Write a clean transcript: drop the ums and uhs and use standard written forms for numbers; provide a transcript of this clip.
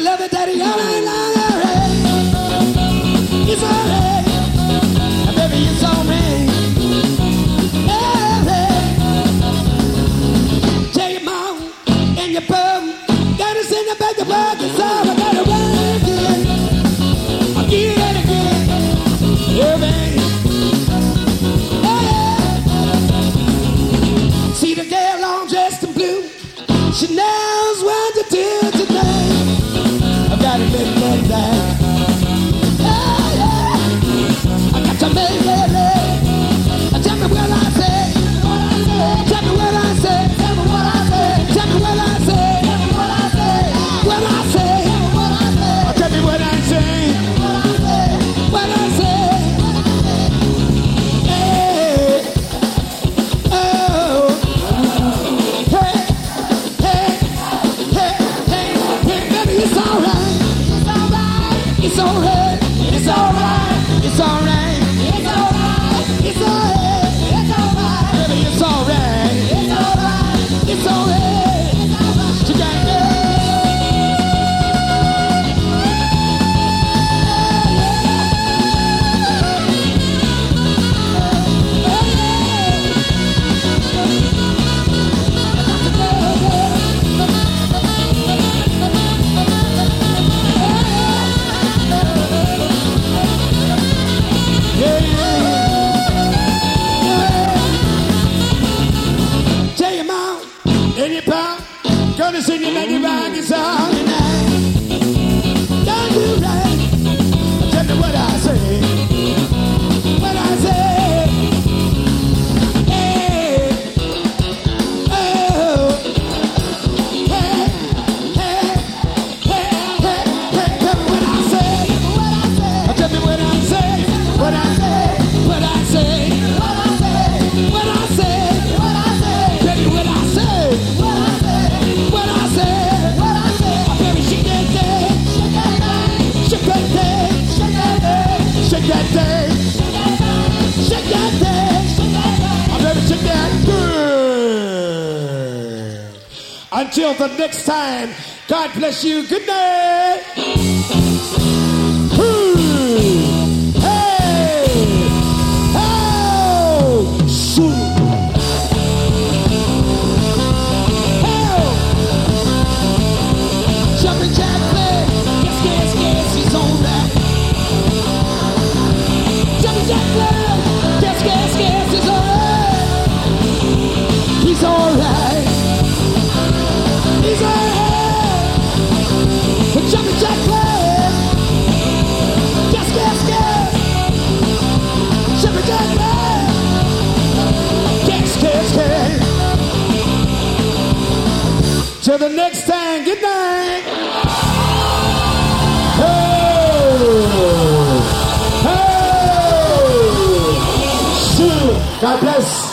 love it, daddy, all night long. It's alright, baby, it's alright. Tell your mom and your bum, gotta send it back to work. It's all I gotta work again. Again and again. Yeah, baby. Oh, yeah. See the girl all dressed in blue. She knows what to do today. I've got to make that right. Oh, yeah. I got to make it right. Tell me what I say. Tell me what I say. Tell me what I say. Tell me what I say. Tell me what I say. What I say. Tell me what I say. What I say. Hey. Oh. Hey. Hey. Hey. Hey. Hey. Baby, it's alright. It's alright. It's alright. It's alright. It's alright. It's alright. It's alright. It's alright. Baby, it's alright. It's alright. It's alright. You got me. Tell your mom and your pop, gonna sing you like you rock your song tonight. Don't do right. Tell me what I say. What I say. Hey. Oh. Hey. Hey. Hey. Hey. Hey. Tell me what I say. Tell me what I say. What I say. What I say. What I say. Tell me what I say. What I say. Baby, shake that thing. Shake that thing. Shake that thing. Shake that thing. Baby, shake that good. Until the next time, God bless you. Good night. Hey. Oh. Shoot. Jumping jack play, yes, he's alright. Jumping jack play, yes, he's alright. He's alright. He's alright. But jumping jack play, yes. Jumping jack play, yes. Till the next time, good night. God bless.